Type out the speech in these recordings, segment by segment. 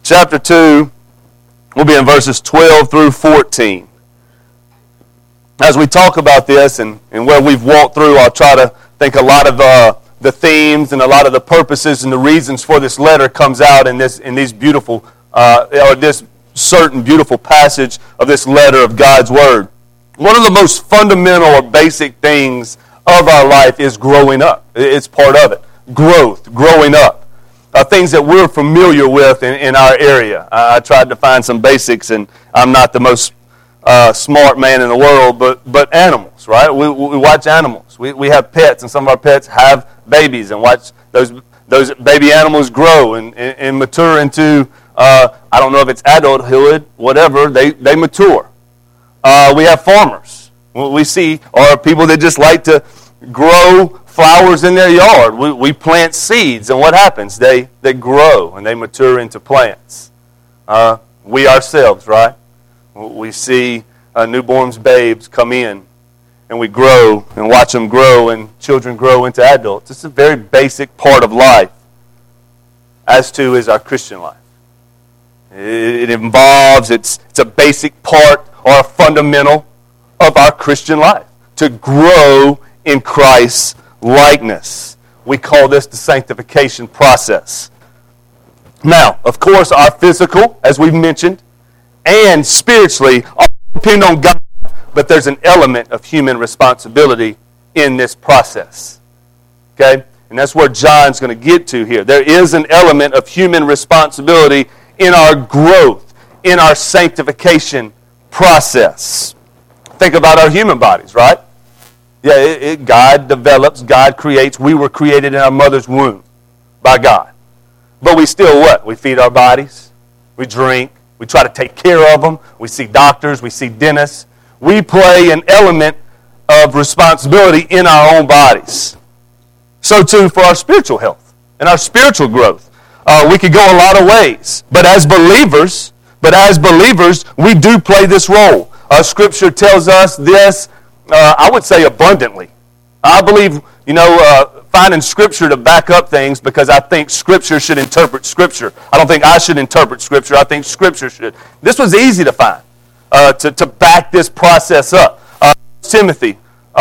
chapter 2, we'll be in verses 12 through 14. As we talk about this and where we've walked through, I'll try to think a lot of the themes and a lot of the purposes and the reasons for this letter comes out in these beautiful, or this certain beautiful passage of this letter of God's Word. One of the most fundamental or basic things of our life is growing up. It's part of it. Growth, growing up. Things that we're familiar with in our area. I tried to find some basics, and I'm not the most smart man in the world, but animals, right? We watch animals. We have pets, and some of our pets have babies, and watch those baby animals grow and mature into, I don't know if it's adulthood, whatever, they mature. We have farmers. We see, or people that just like to grow flowers in their yard. We plant seeds, and what happens? They grow, and they mature into plants. We ourselves, right? We see newborns, babes come in, and we grow and watch them grow, and children grow into adults. It's a very basic part of life, as too is our Christian life. It involves, it's a basic part or a fundamental of our Christian life, to grow in Christ's likeness. We call this the sanctification process. Now, of course, our physical, as we've mentioned, and spiritually all depend on God, but there's an element of human responsibility in this process. Okay? And that's where John's going to get to here. There is an element of human responsibility in our growth, in our sanctification process. Think about our human bodies, right? Yeah, God develops, God creates. We were created in our mother's womb by God. But we still what? We feed our bodies. We drink. We try to take care of them. We see doctors. We see dentists. We play an element of responsibility in our own bodies. So too for our spiritual health and our spiritual growth. We could go a lot of ways. But as believers, we do play this role. Scripture tells us this, I would say abundantly. I believe, finding Scripture to back up things, because I think Scripture should interpret Scripture. I don't think I should interpret Scripture. I think Scripture should. This was easy to find, to back this process up. Timothy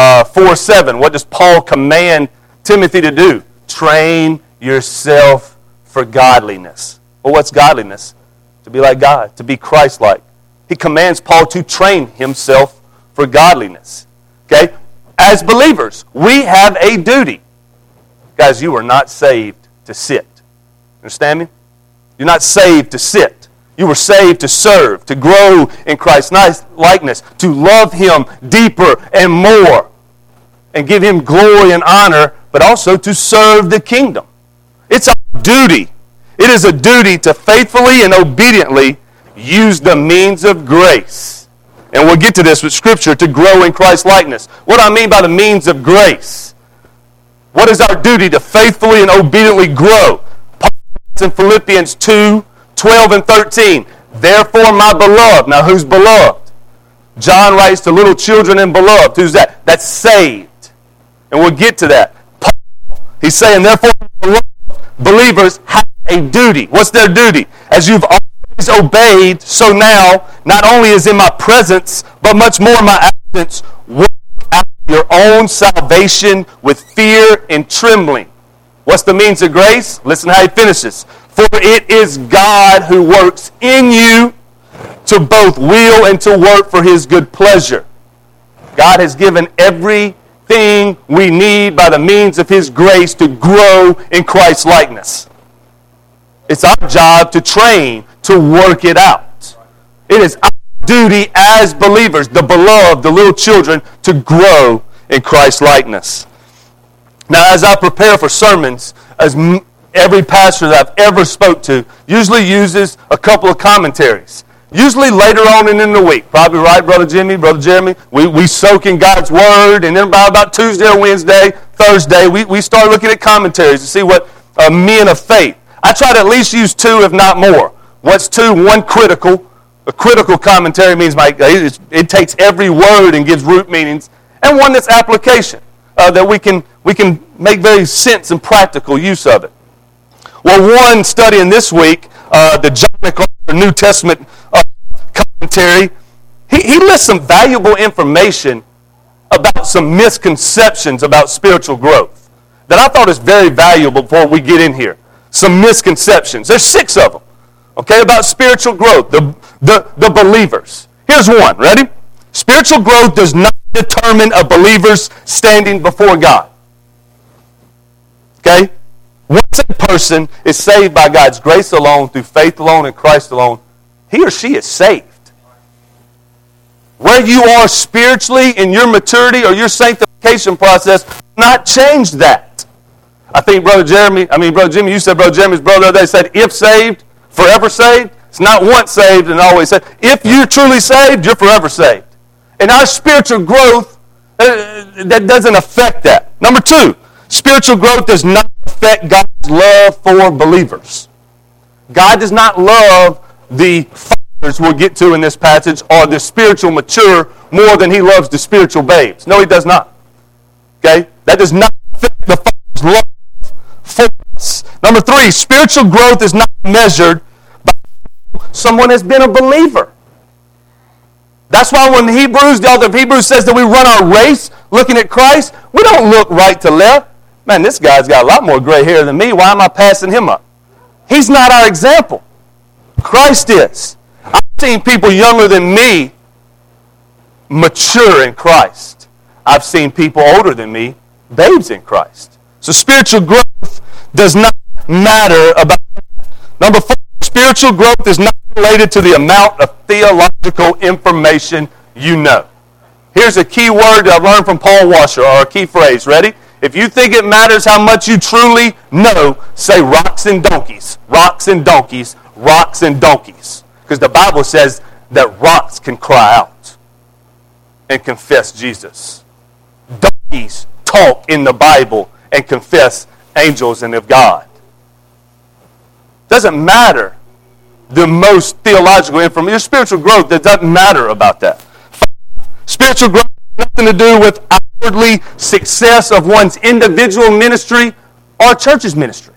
4:7, what does Paul command Timothy to do? Train yourself for godliness. Well, what's godliness? To be like God, to be Christ-like. He commands Paul to train himself for godliness. Okay? As believers, we have a duty. Guys, you are not saved to sit. Understand me? You're not saved to sit. You were saved to serve, to grow in Christ's likeness, to love Him deeper and more, and give Him glory and honor, but also to serve the kingdom. It's our duty. It is a duty to faithfully and obediently use the means of grace. And we'll get to this with Scripture, to grow in Christ's likeness. What do I mean by the means of grace? What is our duty? To faithfully and obediently grow. Paul writes in Philippians 2:12 and 13. Therefore, my beloved. Now, who's beloved? John writes to little children and beloved. Who's that? That's saved. And we'll get to that. Paul, he's saying, therefore, beloved believers have a duty. What's their duty? As you've always obeyed, so now, not only is in my presence, but much more in my absence, work out your own salvation with fear and trembling. What's the means of grace? Listen how he finishes. For it is God who works in you to both will and to work for His good pleasure. God has given everything we need by the means of His grace to grow in Christ's likeness. It's our job to train, to work it out. It is our duty as believers, the beloved, the little children, to grow in Christ's likeness. Now, as I prepare for sermons, as every pastor that I've ever spoke to usually uses a couple of commentaries. Usually later on and in the week. Probably right, Brother Jimmy, Brother Jeremy. We soak in God's Word, and then by about Tuesday or Wednesday, Thursday, we start looking at commentaries to see what men of faith. I try to at least use two, if not more. What's two? One critical. A critical commentary means it takes every word and gives root meanings. And one that's application, that we can make very sense and practical use of it. Well, one studying this week, the John the New Testament commentary, he lists some valuable information about some misconceptions about spiritual growth that I thought is very valuable before we get in here. Some misconceptions. There's 6 of them, okay, about spiritual growth, the believers. Here's one. Ready? Spiritual growth does not determine a believer's standing before God. Okay? Once a person is saved by God's grace alone, through faith alone, in Christ alone, he or she is saved. Where you are spiritually in your maturity or your sanctification process will not change that. I think Brother Jimmy, you said Brother Jimmy's brother the other day said, if saved, forever saved. It's not once saved and always saved. If you're truly saved, you're forever saved. And our spiritual growth, that doesn't affect that. Number 2, spiritual growth does not affect God's love for believers. God does not love the fathers we'll get to in this passage or the spiritual mature more than he loves the spiritual babes. No, he does not. Okay? That does not affect the father's love for us. Number 3, spiritual growth is not measured by someone has been a believer. That's why when the author of Hebrews says that we run our race looking at Christ, we don't look right to left. Man, this guy's got a lot more gray hair than me. Why am I passing him up? He's not our example. Christ is. I've seen people younger than me mature in Christ. I've seen people older than me, babes in Christ. So spiritual growth does not matter about that. Number 4, spiritual growth is not related to the amount of theological information you know. Here's a key word that I've learned from Paul Washer, or a key phrase. Ready? If you think it matters how much you truly know, say rocks and donkeys, rocks and donkeys, rocks and donkeys. Because the Bible says that rocks can cry out and confess Jesus. Donkeys talk in the Bible and confess angels and of God. Doesn't matter the most theological information. Your spiritual growth, that doesn't matter about that. Spiritual growth has nothing to do with outwardly success of one's individual ministry or church's ministry.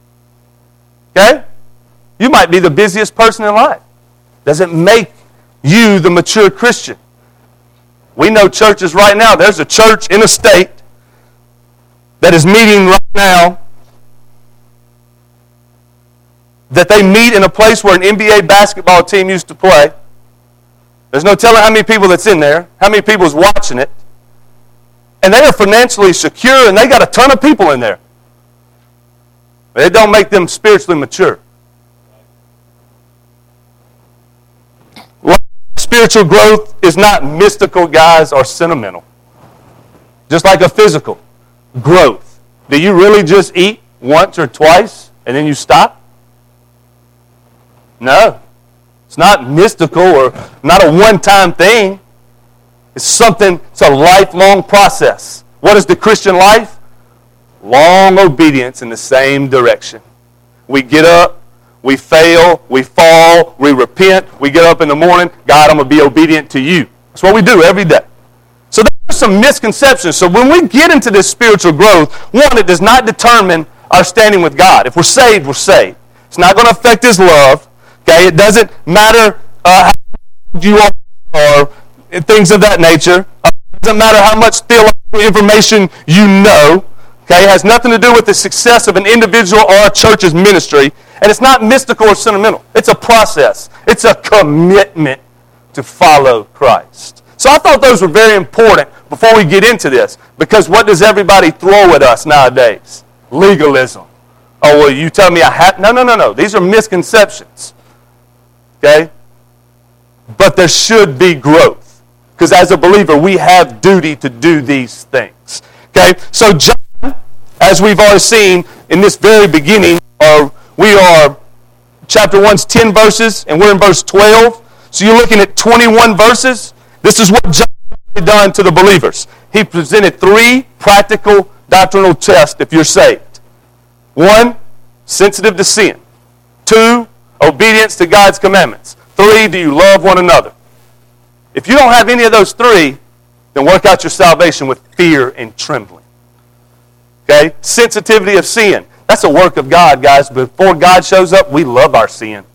Okay? You might be the busiest person in life. Doesn't make you the mature Christian. We know churches right now. There's a church in a state that is meeting right now that they meet in a place where an NBA basketball team used to play. There's no telling how many people that's in there, how many people is watching it. And they are financially secure, and they got a ton of people in there. But it don't make them spiritually mature. Spiritual growth is not mystical, guys, or sentimental. Just like a physical growth. Do you really just eat once or twice and then you stop? No. It's not mystical or not a one-time thing. It's a lifelong process. What is the Christian life? Long obedience in the same direction. We get up, we fail, we fall, we repent, we get up in the morning, God, I'm going to be obedient to you. That's what we do every day. So there's some misconceptions. So when we get into this spiritual growth, one, it does not determine our standing with God. If we're saved, we're saved. It's not going to affect His love. Okay, it doesn't matter how you are or things of that nature. It doesn't matter how much theological information you know. Okay, it has nothing to do with the success of an individual or a church's ministry. And it's not mystical or sentimental. It's a process. It's a commitment to follow Christ. So I thought those were very important before we get into this. Because what does everybody throw at us nowadays? Legalism. Oh, well, you tell me I have... No. These are misconceptions. Okay? But there should be growth. Because as a believer, we have duty to do these things. Okay? So John, as we've already seen in this very beginning, we are, chapter 1's 10 verses, and we're in verse 12. So you're looking at 21 verses. This is what John has done to the believers. He presented 3 practical doctrinal tests if you're saved. 1, sensitive to sin. 2, obedience to God's commandments. 3, do you love one another? If you don't have any of those 3, then work out your salvation with fear and trembling. Okay? Sensitivity of sin. That's a work of God, guys. Before God shows up, we love our sin.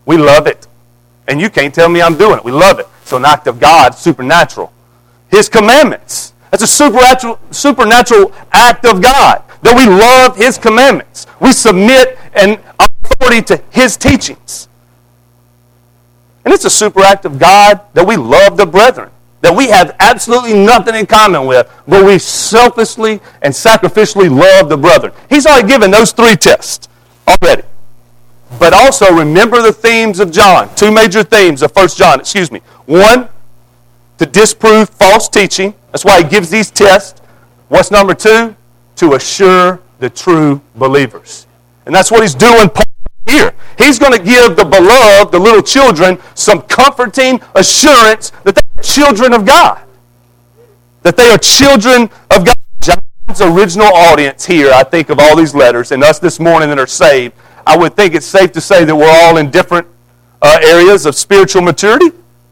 We love it. And you can't tell me I'm doing it. We love it. So an act of God, supernatural. His commandments. That's a supernatural act of God. That we love His commandments. We submit and authority to His teachings. And it's a super act of God that we love the brethren. That we have absolutely nothing in common with, but we selfishly and sacrificially love the brethren. He's already given those 3 tests already. But also remember the themes of John. 2 major themes of 1 John. 1, to disprove false teaching. That's why he gives these tests. What's number 2? To assure the true believers. And that's what he's doing here. He's going to give the beloved, the little children, some comforting assurance that they are children of God. That they are children of God. John's original audience here, I think, of all these letters, and us this morning that are saved, I would think it's safe to say that we're all in different areas of spiritual maturity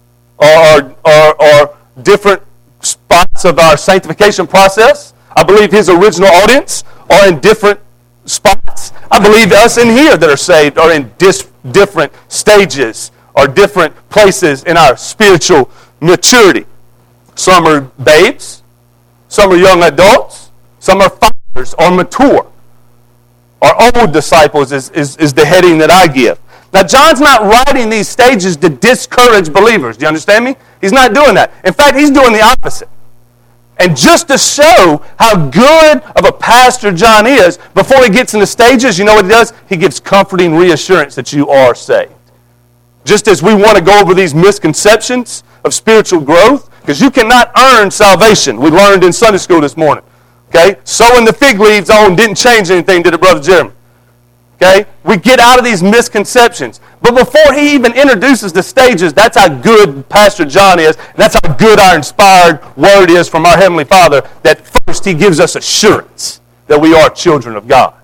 or different spots of our sanctification process. I believe his original audience are in different spots. I believe us in here that are saved are in different stages or different places in our spiritual maturity. Some are babes. Some are young adults. Some are fathers or mature. Or old disciples is the heading that I give. Now, John's not writing these stages to discourage believers. Do you understand me? He's not doing that. In fact, he's doing the opposite. And just to show how good of a pastor John is, before he gets into stages, you know what he does? He gives comforting reassurance that you are saved. Just as we want to go over these misconceptions of spiritual growth, because you cannot earn salvation. We learned in Sunday school this morning. Okay? Sowing the fig leaves on didn't change anything, did it, Brother Jeremy? Okay? We get out of these misconceptions. But before he even introduces the stages, that's how good Pastor John is. And that's how good our inspired word is from our Heavenly Father, that first he gives us assurance that we are children of God.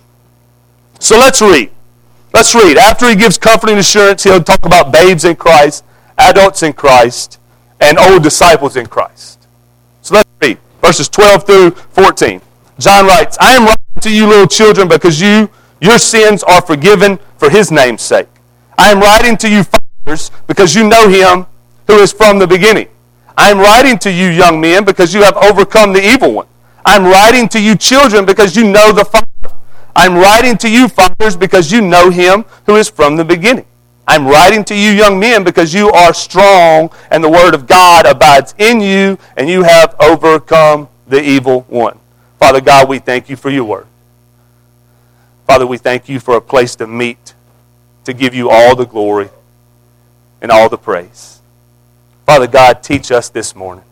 So let's read. Let's read. After he gives comforting assurance, he'll talk about babes in Christ, adults in Christ, and old disciples in Christ. So let's read. Verses 12 through 14. John writes, I am writing to you, little children, because your sins are forgiven for his name's sake. I am writing to you, fathers, because you know him who is from the beginning. I am writing to you, young men, because you have overcome the evil one. I am writing to you, children, because you know the Father. I am writing to you, fathers, because you know him who is from the beginning. I am writing to you, young men, because you are strong, and the word of God abides in you, and you have overcome the evil one. Father God, we thank you for your word. Father, we thank you for a place to meet, to give you all the glory and all the praise. Father God, teach us this morning.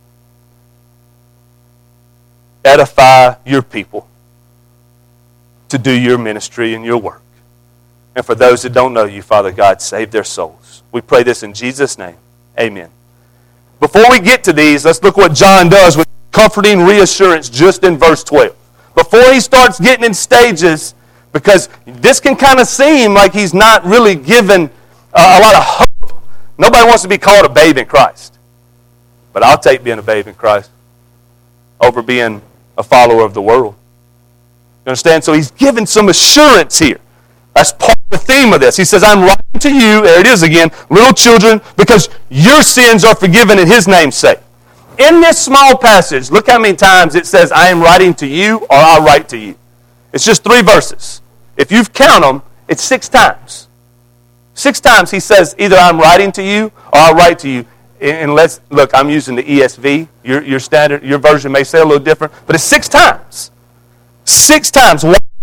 Edify your people to do your ministry and your work. And for those that don't know you, Father God, save their souls. We pray this in Jesus' name. Amen. Before we get to these, let's look what John does with comforting reassurance just in verse 12. Before he starts getting in stages, because this can kind of seem like he's not really given a lot of hope. Nobody wants to be called a babe in Christ. But I'll take being a babe in Christ over being a follower of the world. You understand? So he's given some assurance here. That's part of the theme of this. He says, I'm writing to you, there it is again, little children, because your sins are forgiven in his name's sake. In this small passage, look how many times it says, I am writing to you, or I'll write to you. It's just 3 verses. If you count them, it's 6 times. 6 times he says, either I'm writing to you, or I'll write to you. And let's, look, I'm using the ESV. Your standard, your version may say a little different, but it's 6 times. 6 times.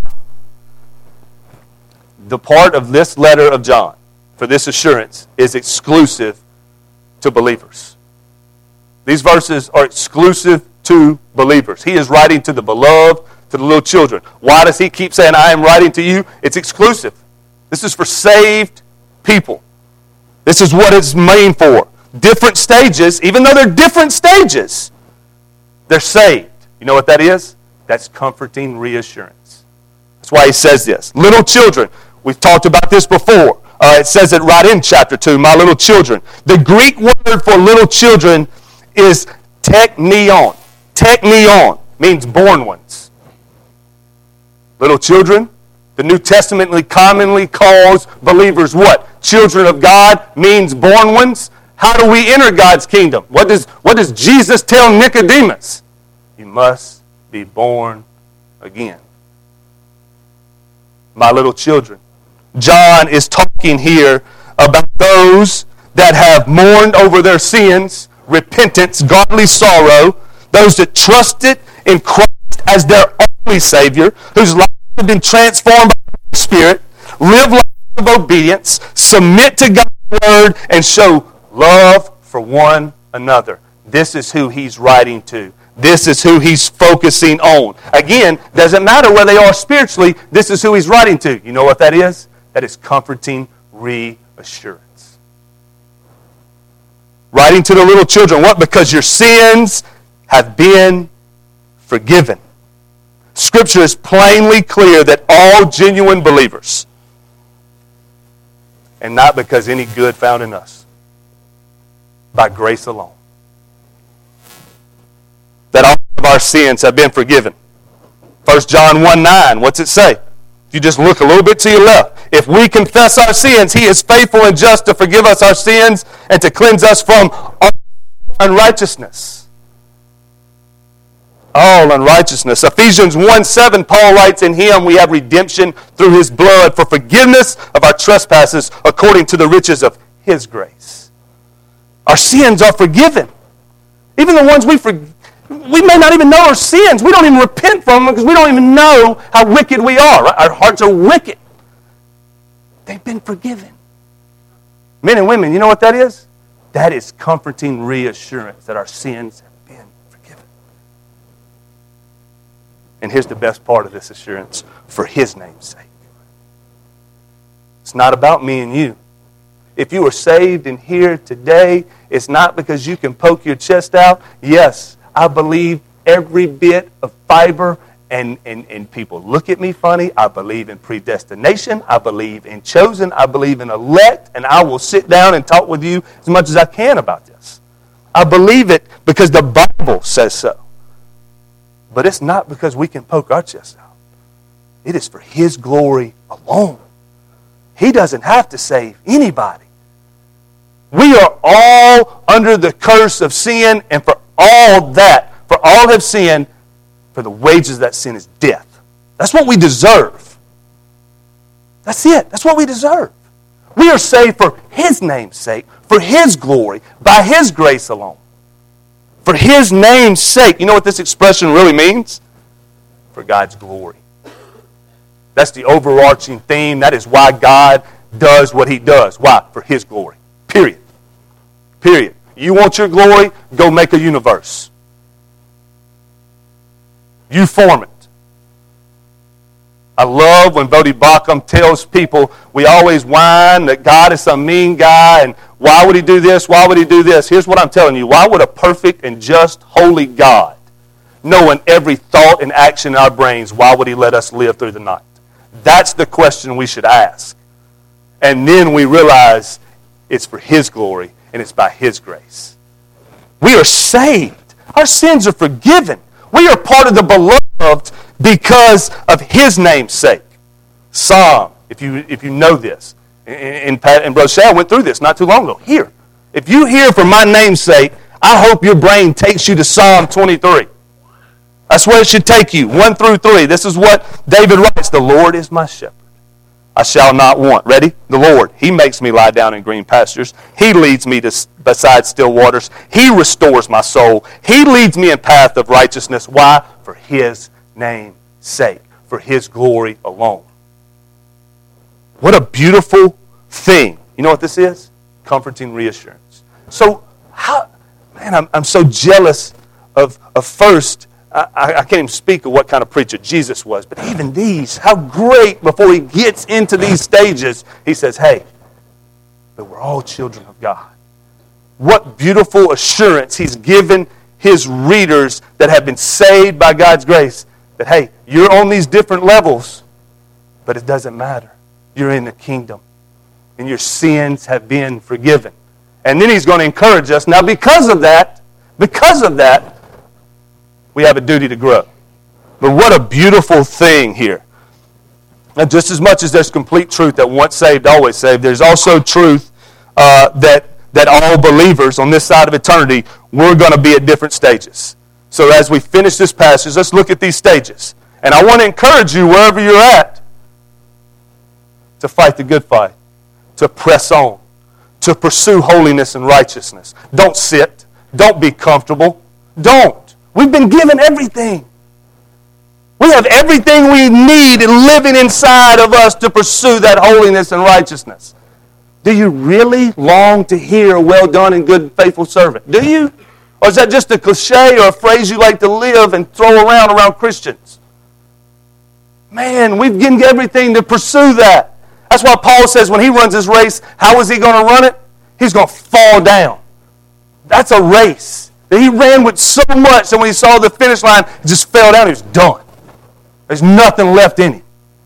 The part of this letter of John, for this assurance, is exclusive to believers. These verses are exclusive to believers. He is writing to the beloved, to the little children. Why does he keep saying, I am writing to you? It's exclusive. This is for saved people. This is what it's made for. Different stages, even though they're different stages, they're saved. You know what that is? That's comforting reassurance. That's why he says this. Little children. We've talked about this before. It says it right in chapter 2, my little children. The Greek word for little children is teknion. Teknion means born ones. Little children, The New Testament commonly calls believers what? Children of God, means born ones. How do we enter God's kingdom? What does Jesus tell Nicodemus? You must be born again. My little children, John is talking here about those that have mourned over their sins, repentance, godly sorrow, those that trusted in Christ as their only Savior, whose lives have been transformed by the Holy Spirit, live lives of obedience, submit to God's Word, and show love for one another. This is who he's writing to. This is who he's focusing on. Again, doesn't matter where they are spiritually, this is who he's writing to. You know what that is? That is comforting reassurance. Writing to the little children. What? Because your sins have been forgiven. Scripture is plainly clear that all genuine believers, and not because any good found in us, by grace alone, that all of our sins have been forgiven. 1 John 1:9, what's it say? If you just look a little bit to your left. If we confess our sins, he is faithful and just to forgive us our sins and to cleanse us from all unrighteousness. All unrighteousness. Ephesians 1:7, Paul writes, in him we have redemption through his blood for forgiveness of our trespasses according to the riches of his grace. Our sins are forgiven. Even the ones we may not even know our sins. We don't even repent from them because we don't even know how wicked we are. Right? Our hearts are wicked. They've been forgiven. Men and women, you know what that is? That is comforting reassurance that our sins have been forgiven. And here's the best part of this assurance, for his name's sake. It's not about me and you. If you are saved and here today, it's not because you can poke your chest out. Yes, I believe every bit of fiber and people look at me funny. I believe in predestination. I believe in chosen. I believe in elect. And I will sit down and talk with you as much as I can about this. I believe it because the Bible says so. But it's not because we can poke our chest out. It is for his glory alone. He doesn't have to save anybody. We are all under the curse of sin, and for all have sinned, for the wages of that sin is death. That's what we deserve. That's it. That's what we deserve. We are saved for his name's sake, for his glory, by his grace alone. For his name's sake. You know what this expression really means? For God's glory. That's the overarching theme. That is why God does what he does. Why? For his glory. Period. Period. You want your glory? Go make a universe. You form it. I love when Bodhi Bacham tells people we always whine that God is some mean guy and why would he do this? Why would he do this? Here's what I'm telling you. Why would a perfect and just holy God, knowing every thought and action in our brains, why would he let us live through the night? That's the question we should ask. And then we realize it's for his glory and it's by his grace. We are saved. Our sins are forgiven. We are part of the beloved because of his name's sake. Psalm, if you know this, and Brother Shad went through this not too long ago. Here, if you hear for my name's sake, I hope your brain takes you to Psalm 23. That's where it should take you, 1 through 3. This is what David writes. The Lord is my shepherd. I shall not want. Ready? The Lord, he makes me lie down in green pastures. He leads me beside still waters. He restores my soul. He leads me in path of righteousness. Why? For his name's sake. For his glory alone. What a beautiful thing. You know what this is? Comforting reassurance. So, I'm so jealous of first, I can't even speak of what kind of preacher Jesus was, but even these, how great before he gets into these stages, he says, hey, but we're all children of God. What beautiful assurance he's given his readers that have been saved by God's grace, that hey, you're on these different levels, but it doesn't matter. You're in the kingdom, and your sins have been forgiven. And then he's going to encourage us. Now because of that, we have a duty to grow. But what a beautiful thing here. And just as much as there's complete truth that once saved, always saved, there's also truth that all believers on this side of eternity, we're going to be at different stages. So as we finish this passage, let's look at these stages. And I want to encourage you, wherever you're at, to fight the good fight, to press on, to pursue holiness and righteousness. Don't sit. Don't be comfortable. Don't. We've been given everything. We have everything we need living inside of us to pursue that holiness and righteousness. Do you really long to hear, well done and good and faithful servant? Do you? Or is that just a cliche or a phrase you like to live and throw around Christians? Man, we've given everything to pursue that. That's why Paul says when he runs his race, how is he going to run it? He's going to fall down. That's a race. He ran with so much that when he saw the finish line, he just fell down. He was done. There's nothing left in him.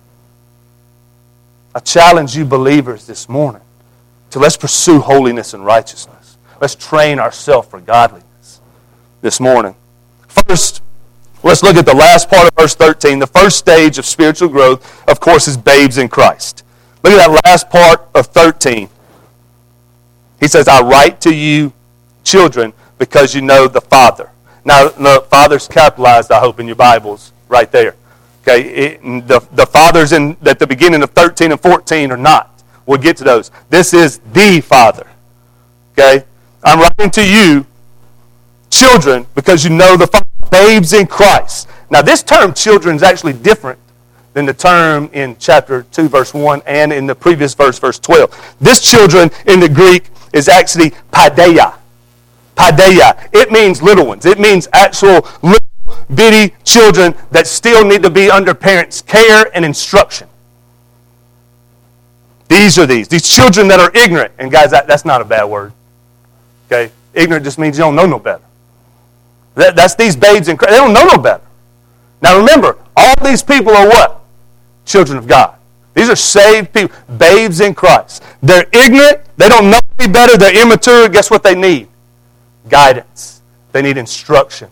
I challenge you believers this morning to let's pursue holiness and righteousness. Let's train ourselves for godliness this morning. First, let's look at the last part of verse 13. The first stage of spiritual growth, of course, is babes in Christ. Look at that last part of 13. He says, I write to you, children, because you know the Father. Now, the Father's capitalized, I hope, in your Bibles, right there. Okay, the Father's at the beginning of 13 and 14 are not. We'll get to those. This is the Father. Okay, I'm writing to you, children, because you know the Father. Babes in Christ. Now, this term children is actually different than the term in chapter 2, verse 1, and in the previous verse, verse 12. This children in the Greek is actually paideia. Paideia. It means little ones. It means actual little bitty children that still need to be under parents' care and instruction. These are these children that are ignorant. And guys, that's not a bad word. Okay? Ignorant just means you don't know no better. That's these babes in Christ. They don't know no better. Now remember, all these people are what? Children of God. These are saved people, babes in Christ. They're ignorant. They don't know any better. They're immature. Guess what they need? Guidance. They need instruction.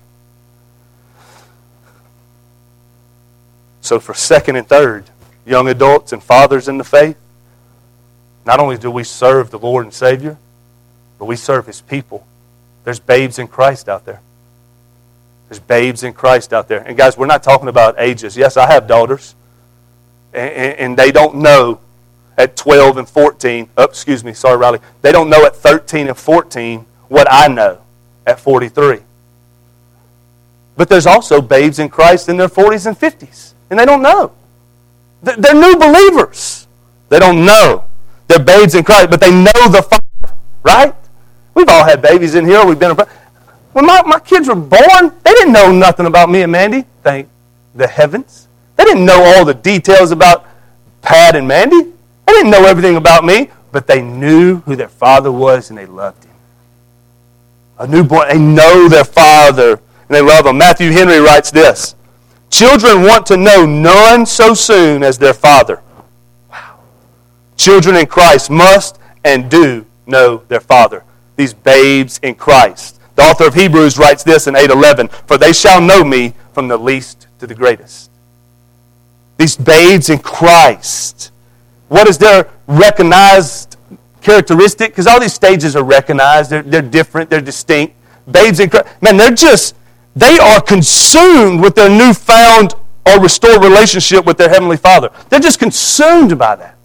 So for second and third, young adults and fathers in the faith, not only do we serve the Lord and Savior, but we serve His people. There's babes in Christ out there. There's babes in Christ out there. And guys, we're not talking about ages. Yes, I have daughters. And they don't know at 12 and 14. Oh, excuse me. Sorry, Riley. They don't know at 13 and 14 what I know at 43. But there's also babes in Christ in their 40s and 50s. And they don't know. They're new believers. They don't know. They're babes in Christ, but they know the Father. Right? We've all had babies in here. We've been... When my kids were born, they didn't know nothing about me and Mandy. Thank the heavens. They didn't know all the details about Pat and Mandy. They didn't know everything about me, but they knew who their father was and they loved him. A newborn, they know their father and they love him. Matthew Henry writes this, children want to know none so soon as their father. Wow. Children in Christ must and do know their father. These babes in Christ. The author of Hebrews writes this in 8:11, for they shall know me from the least to the greatest. These babes in Christ. What is their recognized characteristic? Because all these stages are recognized. They're different. They're distinct. Babes in Christ. Man, they are consumed with their newfound or restored relationship with their Heavenly Father. They're just consumed by that.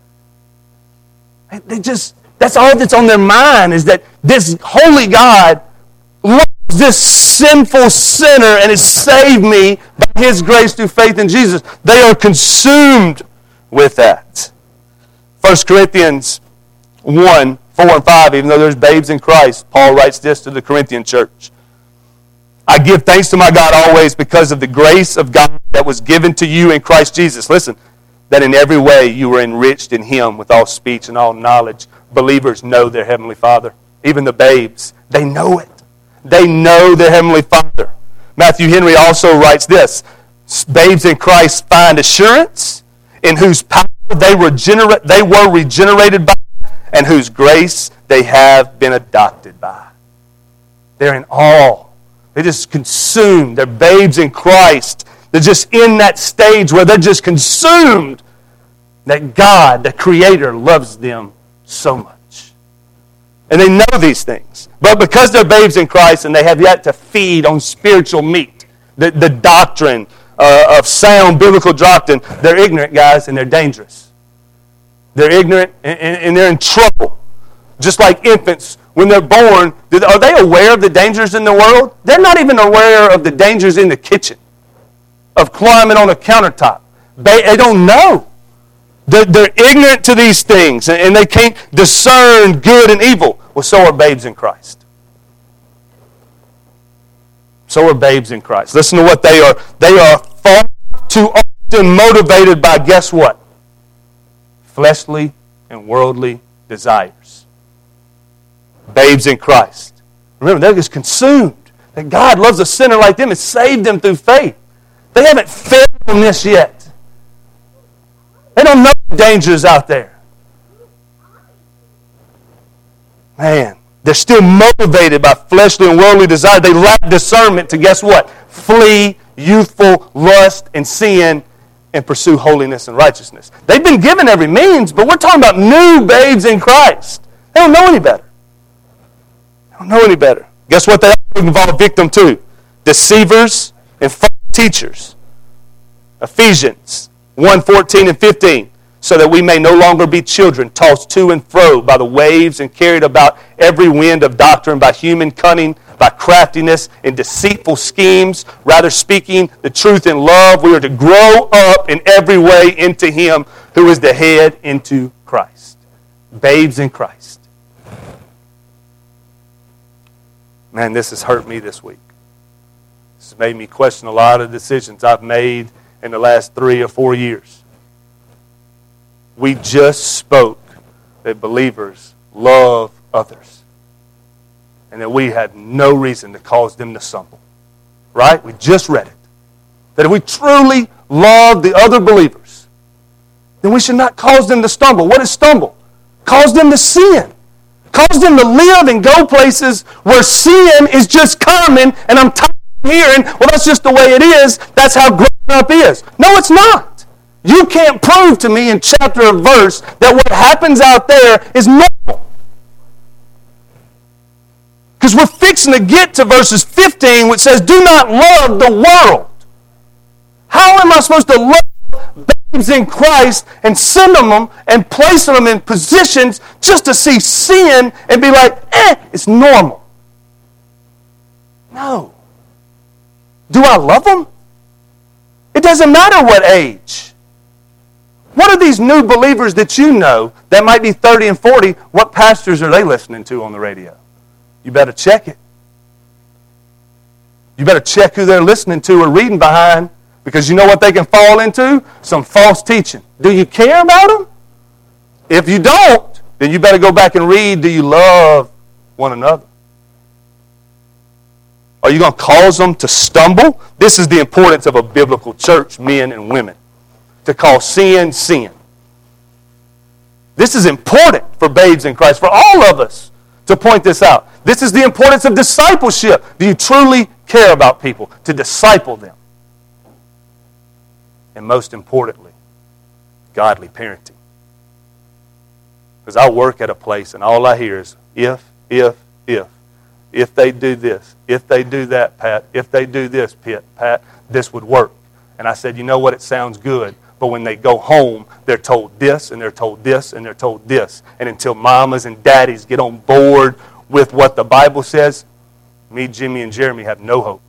That's all that's on their mind is that this holy God loves this sinful sinner and has saved me by His grace through faith in Jesus. They are consumed with that. 1 Corinthians 1, 4 and 5, even though there's babes in Christ, Paul writes this to the Corinthian church. I give thanks to my God always because of the grace of God that was given to you in Christ Jesus. Listen, that in every way you were enriched in Him with all speech and all knowledge. Believers know their Heavenly Father. Even the babes, they know it. They know their Heavenly Father. Matthew Henry also writes this, babes in Christ find assurance in whose power they were regenerated by and whose grace they have been adopted by. They're in awe. They're just consumed. They're babes in Christ. They're just in that stage where they're just consumed that God, the Creator, loves them so much. And they know these things. But because they're babes in Christ and they have yet to feed on spiritual meat, the doctrine of sound biblical doctrine, they're ignorant, guys, and they're dangerous. They're ignorant and they're in trouble. Just like infants, when they're born, are they aware of the dangers in the world? They're not even aware of the dangers in the kitchen, of climbing on a countertop. They don't know. They're ignorant to these things, and they can't discern good and evil. Well, so are babes in Christ. So are babes in Christ. Listen to what they are. They are far too often motivated by, guess what? Fleshly and worldly desires. Babes in Christ. Remember, they're just consumed. That God loves a sinner like them and saved them through faith. They haven't fed on this yet. They don't know the dangers out there. Man, they're still motivated by fleshly and worldly desire. They lack discernment to, guess what? Flee youthful lust and sin and pursue holiness and righteousness. They've been given every means, but we're talking about new babes in Christ. They don't know any better. They don't know any better. Guess what they involve victim to? Deceivers and false teachers. Ephesians 1:14 and 15. So that we may no longer be children, tossed to and fro by the waves and carried about every wind of doctrine, by human cunning, by craftiness and deceitful schemes. Rather, speaking the truth in love, we are to grow up in every way into Him who is the head, into Christ. Babes in Christ. Man, this has hurt me this week. This has made me question a lot of decisions I've made in the last 3 or 4 years. We just spoke that believers love others and that we had no reason to cause them to stumble. Right? We just read it. That if we truly love the other believers, then we should not cause them to stumble. What is stumble? Cause them to sin. Cause them to live and go places where sin is just common, and I'm tired of hearing, well, that's just the way it is. That's how growing up is. No, it's not. You can't prove to me in chapter or verse that what happens out there is normal. Because we're fixing to get to verses 15, which says, do not love the world. How am I supposed to love babes in Christ and send them and place them in positions just to see sin and be like, it's normal? No. Do I love them? It doesn't matter what age. What are these new believers that you know that might be 30 and 40, what pastors are they listening to on the radio? You better check it. You better check who they're listening to or reading behind, because you know what they can fall into? Some false teaching. Do you care about them? If you don't, then you better go back and read, do you love one another? Are you going to cause them to stumble? This is the importance of a biblical church, men and women. To call sin, sin. This is important for babes in Christ, for all of us to point this out. This is the importance of discipleship. Do you truly care about people? To disciple them. And most importantly, godly parenting. Because I work at a place and all I hear is if they do this, if they do that, Pat, if they do this, Pat, this would work. And I said, you know what, it sounds good. But when they go home, they're told this, and they're told this, and they're told this. And until mamas and daddies get on board with what the Bible says, me, Jimmy, and Jeremy have no hope.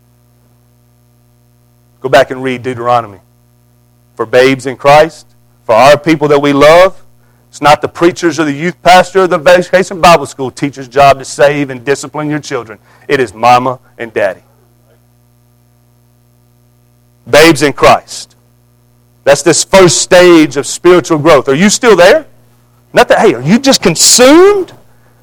Go back and read Deuteronomy. For babes in Christ, for our people that we love, it's not the preachers or the youth pastor or the Vacation Bible School teacher's job to save and discipline your children. It is mama and daddy. Babes in Christ. That's this first stage of spiritual growth. Are you still there? Not that, hey, are you just consumed?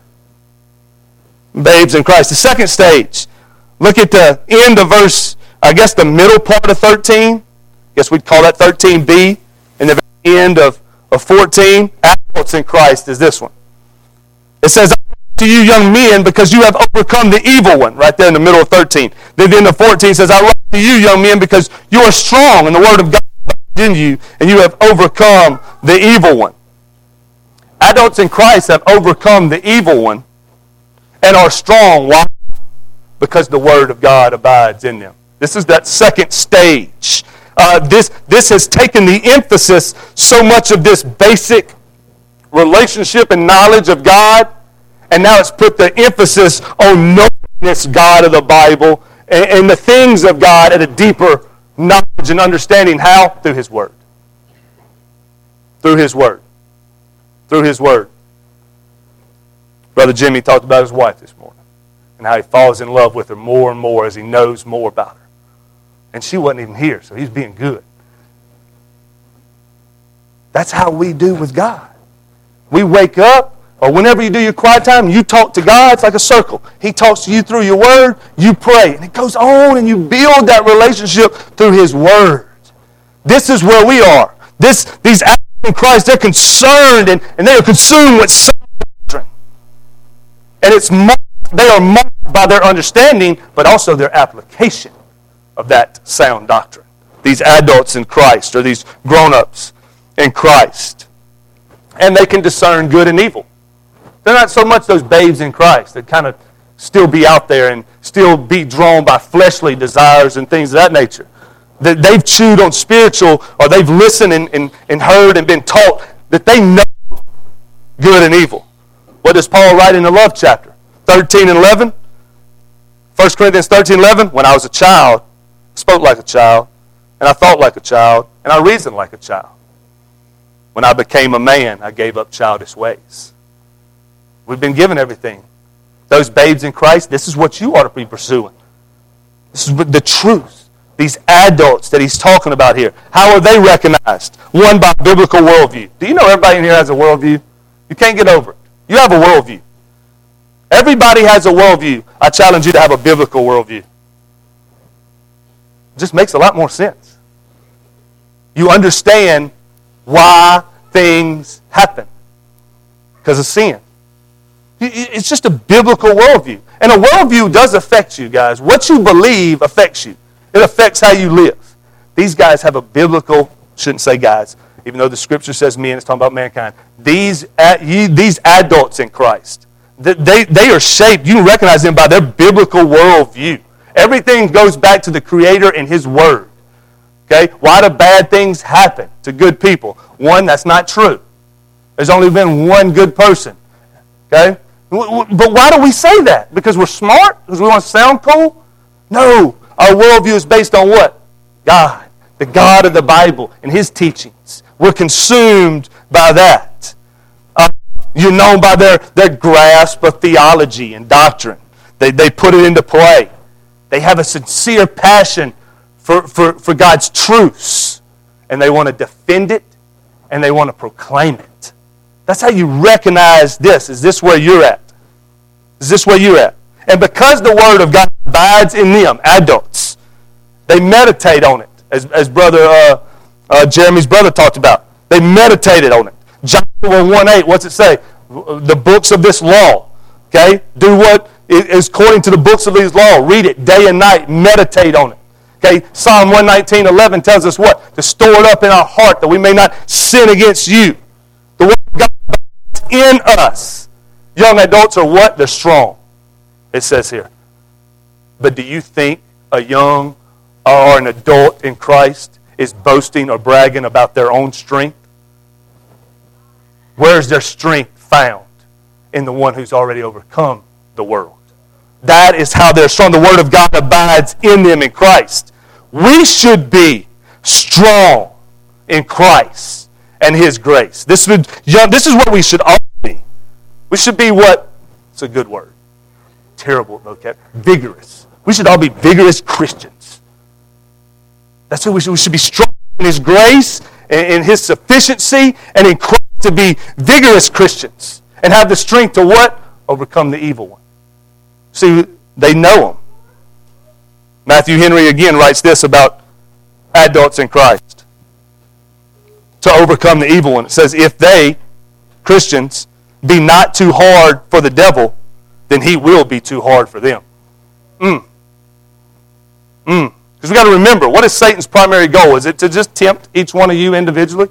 Babes in Christ. The second stage. Look at the end of verse, I guess the middle part of 13. I guess we'd call that 13b. And the very end of 14. Adults in Christ is this one. It says, to you young men, because you have overcome the evil one. Right there in the middle of 13. Then the end of 14 says, I write to you young men, because you are strong in the word of God. in you, and you have overcome the evil one. Adults in Christ have overcome the evil one and are strong. Why? Because the Word of God abides in them. This is that second stage. This has taken the emphasis so much of this basic relationship and knowledge of God, and now it's put the emphasis on knowing this God of the Bible and the things of God at a deeper knowledge and understanding. How? Through His Word. Through His Word. Through His Word. Brother Jimmy talked about his wife this morning and how he falls in love with her more and more as he knows more about her. And she wasn't even here, so he's being good. That's how we do with God. We wake up, or whenever you do your quiet time, you talk to God. It's like a circle. He talks to you through your Word. You pray. And it goes on, and you build that relationship through His Word. This is where we are. These adults in Christ, they're concerned, and they are consumed with sound doctrine. And they are marked by their understanding, but also their application of that sound doctrine. These adults in Christ, or these grown-ups in Christ. And they can discern good and evil. They're not so much those babes in Christ that kind of still be out there and still be drawn by fleshly desires and things of that nature. That they've chewed on spiritual, or they've listened and heard and been taught that they know good and evil. What does Paul write in the love chapter? 13 and 11? 1 Corinthians 13 and 11? When I was a child, I spoke like a child, and I thought like a child, and I reasoned like a child. When I became a man, I gave up childish ways. We've been given everything. Those babes in Christ, this is what you ought to be pursuing. This is the truth. These adults that he's talking about here. How are they recognized? One, by biblical worldview. Do you know everybody in here has a worldview? You can't get over it. You have a worldview. Everybody has a worldview. I challenge you to have a biblical worldview. It just makes a lot more sense. You understand why things happen. Because of sin. It's just a biblical worldview. And a worldview does affect you, guys. What you believe affects you. It affects how you live. These guys have a biblical, shouldn't say guys, even though the Scripture says men, it's talking about mankind. These adults in Christ, they are shaped. You can recognize them by their biblical worldview. Everything goes back to the Creator and His Word. Okay? Why do bad things happen to good people? One, that's not true. There's only been one good person. Okay? But why do we say that? Because we're smart? Because we want to sound cool? No. Our worldview is based on what? God. The God of the Bible and His teachings. We're consumed by that. You're known by their grasp of theology and doctrine. They put it into play. They have a sincere passion for God's truths. And they want to defend it and they want to proclaim it. That's how you recognize this. Is this where you're at? Is this where you're at? And because the Word of God abides in them, adults, they meditate on it. As Brother Jeremy's brother talked about. They meditated on it. Joshua 1:8, what's it say? The books of this law. Okay? Do what is according to the books of these law. Read it day and night. Meditate on it. Okay? Psalm 119:11 tells us what? To store it up in our heart that we may not sin against you. The Word of God is in us. Young adults are what? They're strong. It says here. But do you think a young or an adult in Christ is boasting or bragging about their own strength? Where is their strength found? In the one who's already overcome the world. That is how they're strong. The Word of God abides in them in Christ. We should be strong in Christ and His grace. This is what we should all be. We should be what? It's a good word. Terrible vocab. Vigorous. We should all be vigorous Christians. That's what we should be strong in His grace, in His sufficiency, and in Christ to be vigorous Christians. And have the strength to what? Overcome the evil one. See, they know Him. Matthew Henry again writes this about adults in Christ. To overcome the evil one. It says, if they, Christians, be not too hard for the devil, then he will be too hard for them. Because we've got to remember, what is Satan's primary goal? Is it to just tempt each one of you individually?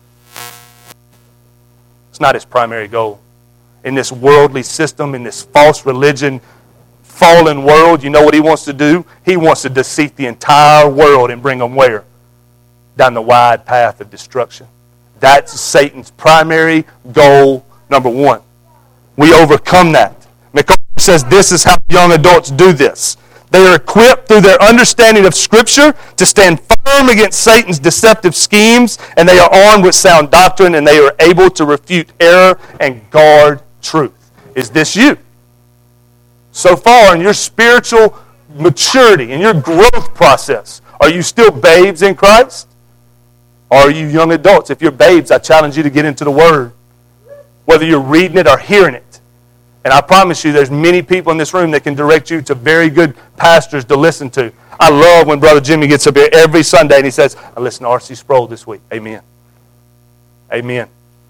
It's not his primary goal. In this worldly system, in this false religion, fallen world, you know what he wants to do? He wants to deceive the entire world and bring them where? Down the wide path of destruction. That's Satan's primary goal, number one. We overcome that. MacArthur says this is how young adults do this. They are equipped through their understanding of Scripture to stand firm against Satan's deceptive schemes, and they are armed with sound doctrine, and they are able to refute error and guard truth. Is this you? So far in your spiritual maturity, in your growth process, are you still babes in Christ? Or are you young adults? If you're babes, I challenge you to get into the Word, whether you're reading it or hearing it. And I promise you, there's many people in this room that can direct you to very good pastors to listen to. I love when Brother Jimmy gets up here every Sunday and he says, I listened to R.C. Sproul this week. Amen. Amen.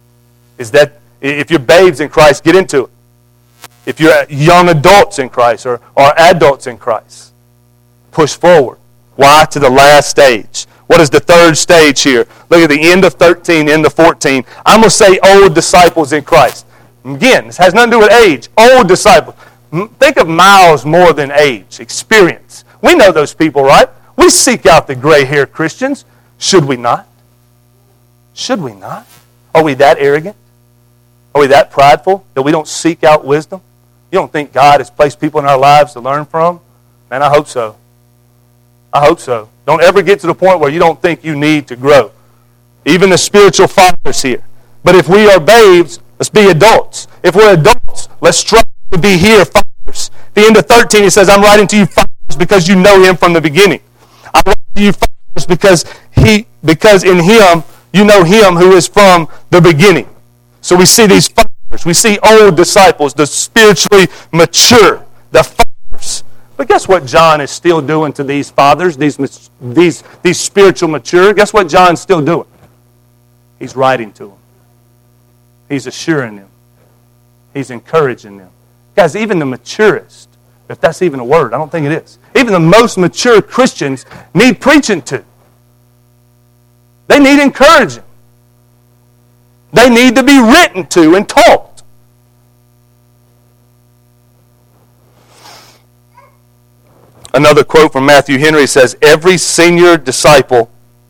If you're babes in Christ, get into it. If you're young adults in Christ or adults in Christ, push forward. Why? To the last stage. What is the third stage here? Look at the end of 13, end of 14. I'm going to say old disciples in Christ. Again, this has nothing to do with age. Old disciples. Think of miles more than age, experience. We know those people, right? We seek out the gray-haired Christians. Should we not? Should we not? Are we that arrogant? Are we that prideful that we don't seek out wisdom? You don't think God has placed people in our lives to learn from? Man, I hope so. I hope so. Don't ever get to the point where you don't think you need to grow. Even the spiritual fathers here. But if we are babes, let's be adults. If we're adults, let's strive to be here fathers. At the end of 13, he says, I'm writing to you fathers because you know him from the beginning. I'm writing to you fathers because in him you know him who is from the beginning. So we see these fathers. We see old disciples, the spiritually mature, the fathers. But guess what John is still doing to these fathers, these spiritual mature? Guess what John's still doing? He's writing to them. He's assuring them. He's encouraging them. Guys, even the maturest, if that's even a word, I don't think it is. Even the most mature Christians need preaching to. They need encouraging. They need to be written to and taught. Another quote from Matthew Henry says, every senior disciple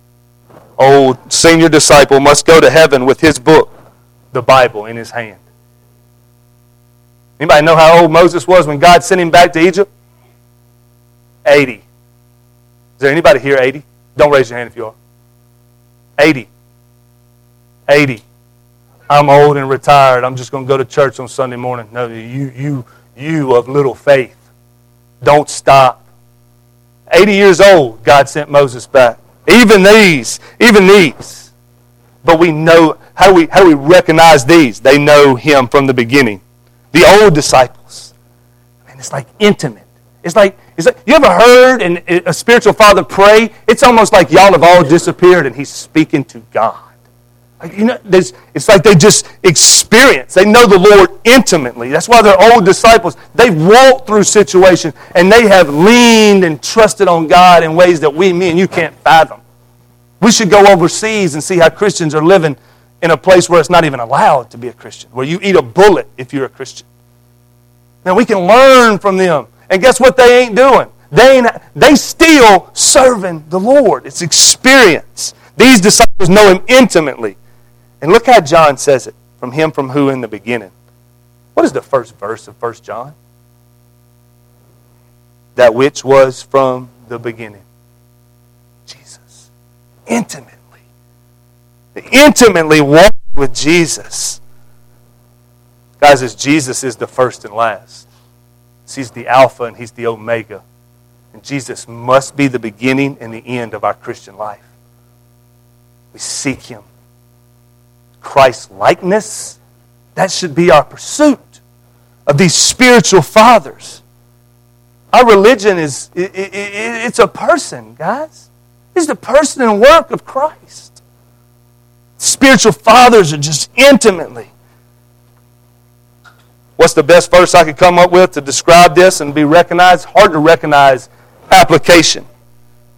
must go to heaven with his book, the Bible, in his hand. Anybody know how old Moses was when God sent him back to Egypt? 80. Is there anybody here 80? Don't raise your hand if you are. 80. 80. I'm old and retired. I'm just going to go to church on Sunday morning. No, you of little faith. Don't stop. 80 years old, God sent Moses back. Even these. But we know, how do we recognize these? They know him from the beginning. The old disciples. Man, it's like intimate. It's like you ever heard a spiritual father pray? It's almost like y'all have all disappeared and he's speaking to God. It's like they just experience. They know the Lord intimately. That's why they're old disciples. They've walked through situations and they have leaned and trusted on God in ways that me and you can't fathom. We should go overseas and see how Christians are living in a place where it's not even allowed to be a Christian, where you eat a bullet if you're a Christian. Now we can learn from them. And guess what they ain't doing? They still serving the Lord. It's experience. These disciples know him intimately. And look how John says it. From him from who in the beginning. What is the first verse of 1 John? That which was from the beginning. Jesus. Intimately. They intimately walk with Jesus. Guys, as Jesus is the first and last. He's the Alpha and he's the Omega. And Jesus must be the beginning and the end of our Christian life. We seek him. Christ-likeness, that should be our pursuit of these spiritual fathers. Our religion it's a person, guys. It's the person and work of Christ. Spiritual fathers are just intimately. What's the best verse I could come up with to describe this and be recognized? Hard to recognize application.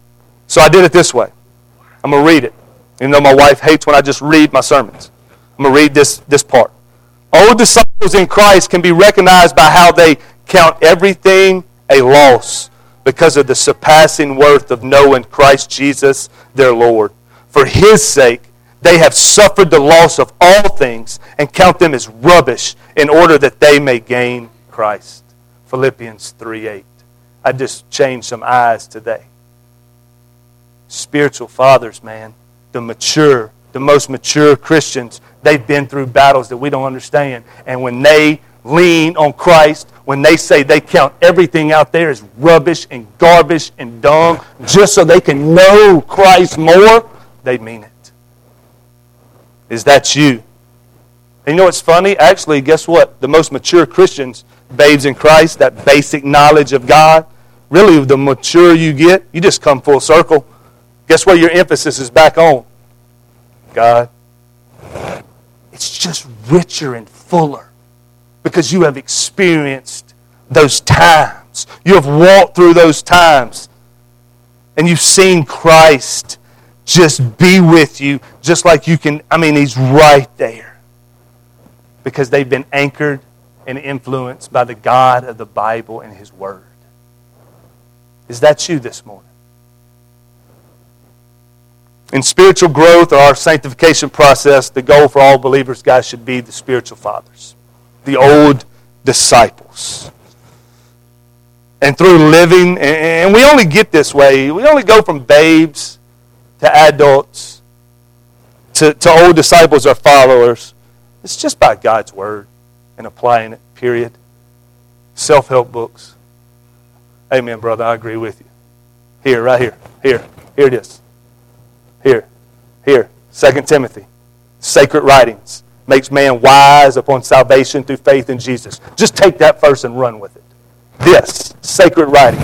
So I did it this way. I'm going to read it. Even though my wife hates when I just read my sermons. I'm going to read this part. Old disciples in Christ can be recognized by how they count everything a loss because of the surpassing worth of knowing Christ Jesus, their Lord. For His sake, they have suffered the loss of all things and count them as rubbish in order that they may gain Christ. Philippians 3:8. I just changed some I's today. Spiritual fathers, man, the most mature Christians, they've been through battles that we don't understand. And when they lean on Christ, when they say they count everything out there as rubbish and garbage and dung just so they can know Christ more, they mean it. Is that you? And you know what's funny? Actually, guess what? The most mature Christians, babes in Christ, that basic knowledge of God, really the mature you get, you just come full circle. Guess where your emphasis is back on? God. It's just richer and fuller because you have experienced those times. You have walked through those times and you've seen Christ just be with you just like you can. I mean, He's right there because they've been anchored and influenced by the God of the Bible and His Word. Is that you this morning? In spiritual growth or our sanctification process, the goal for all believers, guys, should be the spiritual fathers, the old disciples. And through living, and we only get this way, we only go from babes to adults to old disciples or followers. It's just by God's Word and applying it, period. Self-help books. Amen, brother, I agree with you. Here, right here. Here it is. Here. 2 Timothy. Sacred writings. Makes man wise upon salvation through faith in Jesus. Just take that verse and run with it. This, sacred writing.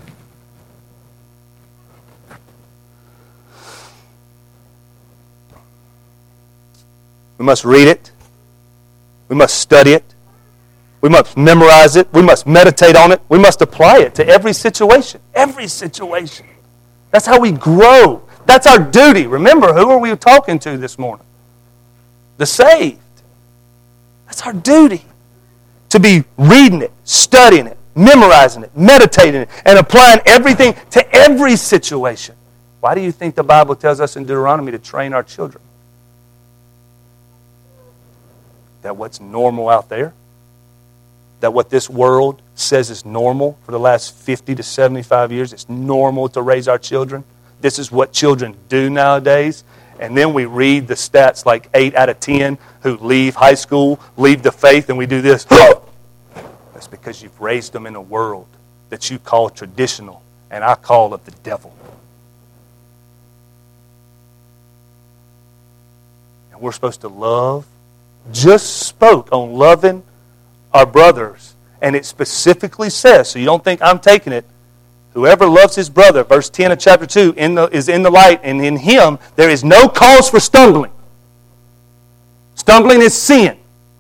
We must read it. We must study it. We must memorize it. We must meditate on it. We must apply it to every situation. Every situation. That's how we grow. That's our duty. Remember, who are we talking to this morning? The saved. That's our duty. To be reading it, studying it, memorizing it, meditating it, and applying everything to every situation. Why do you think the Bible tells us in Deuteronomy to train our children? That what's normal out there, that what this world says is normal for the last 50 to 75 years, it's normal to raise our children. This is what children do nowadays. And then we read the stats like 8 out of 10 who leave high school, leave the faith, and we do this. That's because you've raised them in a world that you call traditional, and I call of the devil. And we're supposed to love. Just spoke on loving our brothers. And it specifically says, so you don't think I'm taking it, whoever loves his brother, verse 10 of chapter 2, is in the light, and in him there is no cause for stumbling. Stumbling is sin.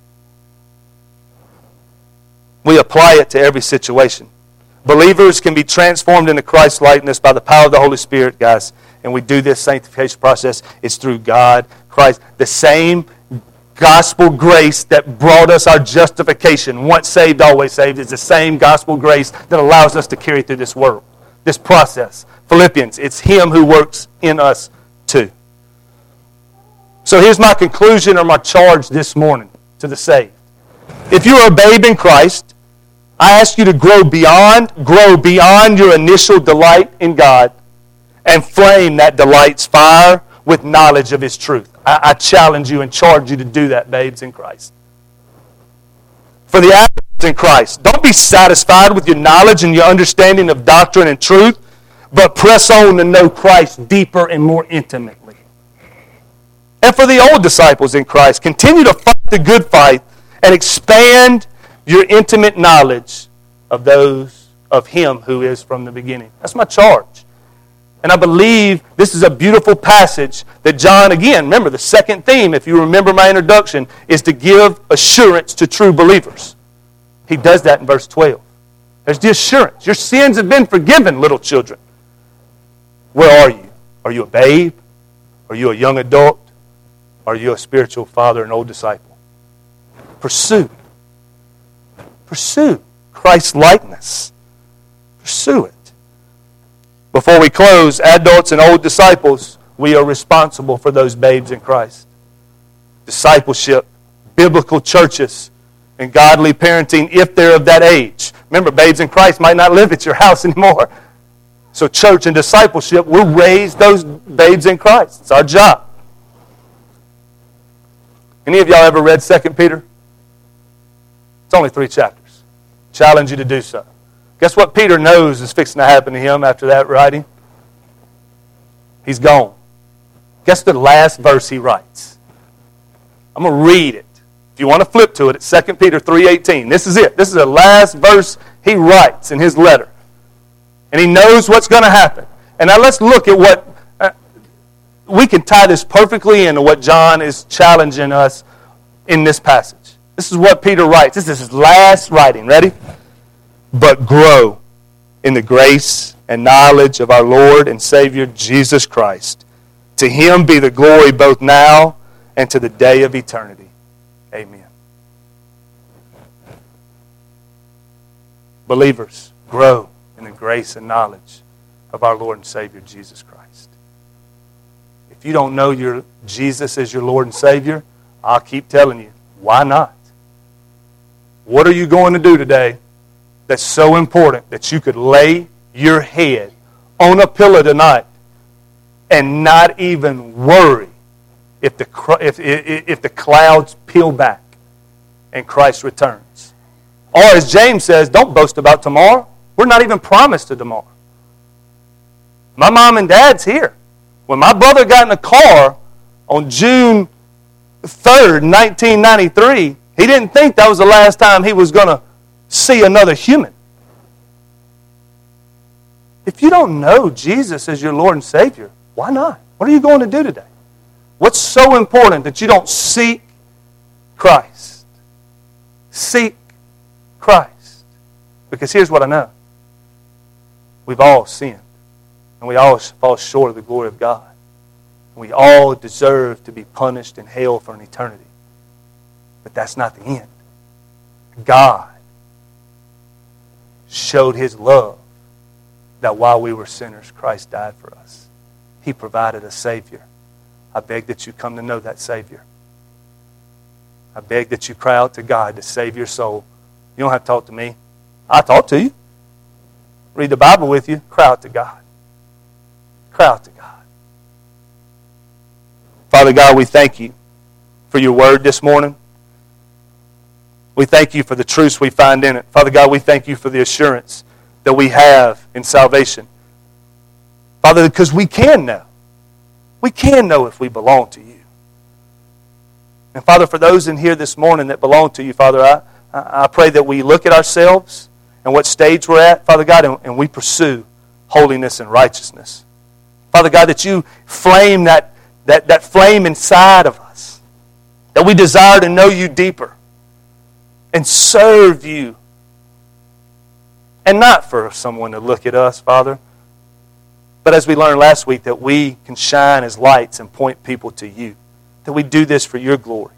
We apply it to every situation. Believers can be transformed into Christ's likeness by the power of the Holy Spirit, guys. And we do this sanctification process. It's through God, Christ. The same gospel grace that brought us our justification, once saved, always saved, is the same gospel grace that allows us to carry through this world, this process. Philippians, it's Him who works in us too. So here's my conclusion or my charge this morning to the saved. If you're a babe in Christ, I ask you to grow beyond your initial delight in God and flame that delight's fire with knowledge of His truth. I challenge you and charge you to do that, babes in Christ. For the adults in Christ, don't be satisfied with your knowledge and your understanding of doctrine and truth, but press on to know Christ deeper and more intimately. And for the old disciples in Christ, continue to fight the good fight and expand your intimate knowledge of Him who is from the beginning. That's my charge. And I believe this is a beautiful passage that John, again, remember the second theme, if you remember my introduction, is to give assurance to true believers. He does that in verse 12. There's the assurance. Your sins have been forgiven, little children. Where are you? Are you a babe? Are you a young adult? Are you a spiritual father, an old disciple? Pursue. Pursue Christ's likeness. Pursue it. Before we close, adults and old disciples, we are responsible for those babes in Christ. Discipleship, biblical churches, and godly parenting if they're of that age. Remember, babes in Christ might not live at your house anymore. So church and discipleship will raise those babes in Christ. It's our job. Any of y'all ever read 2 Peter? It's only 3 chapters. Challenge you to do so. Guess what Peter knows is fixing to happen to him after that writing? He's gone. Guess the last verse he writes. I'm going to read it. If you want to flip to it, it's 2 Peter 3:18. This is it. This is the last verse he writes in his letter. And he knows what's going to happen. And now let's look at what... we can tie this perfectly into what John is challenging us in this passage. This is what Peter writes. This is his last writing. Ready? But grow in the grace and knowledge of our Lord and Savior Jesus Christ. To Him be the glory both now and to the day of eternity. Amen. Believers, grow in the grace and knowledge of our Lord and Savior Jesus Christ. If you don't know your Jesus as your Lord and Savior, I'll keep telling you, why not? What are you going to do today that's so important that you could lay your head on a pillow tonight and not even worry if the clouds peel back and Christ returns? Or as James says, don't boast about tomorrow. We're not even promised a tomorrow. My mom and dad's here. When my brother got in a car on June 3rd, 1993, he didn't think that was the last time he was going to see another human. If you don't know Jesus as your Lord and Savior, why not? What are you going to do today? What's so important that you don't seek Christ? Seek Christ. Because here's what I know. We've all sinned. And we all fall short of the glory of God. We all deserve to be punished in hell for an eternity. But that's not the end. God showed His love that while we were sinners, Christ died for us. He provided a Savior. I beg that you come to know that Savior. I beg that you cry out to God to save your soul. You don't have to talk to me. I talk to you. Read the Bible with you. Cry out to God. Cry out to God. Father God, we thank you for your word this morning. We thank you for the truths we find in it. Father God, we thank you for the assurance that we have in salvation. Father, because we can know. We can know if we belong to you. And Father, for those in here this morning that belong to you, Father, I pray that we look at ourselves and what stage we're at, Father God, and we pursue holiness and righteousness. Father God, that you flame that flame inside of us, that we desire to know you deeper and serve you. And not for someone to look at us, Father, but as we learned last week, that we can shine as lights and point people to you, that we do this for your glory.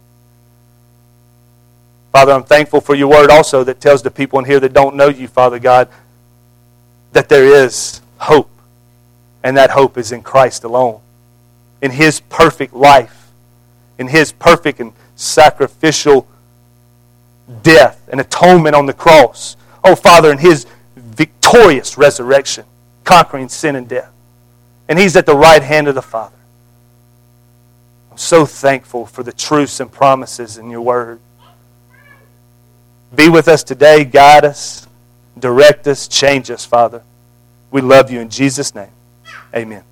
Father, I'm thankful for your word also that tells the people in here that don't know you, Father God, that there is hope. And that hope is in Christ alone. In His perfect life. In His perfect and sacrificial death and atonement on the cross. Oh, Father, in His victorious resurrection, conquering sin and death. And He's at the right hand of the Father. I'm so thankful for the truths and promises in your word. Be with us today. Guide us. Direct us. Change us, Father. We love you in Jesus' name. Amen.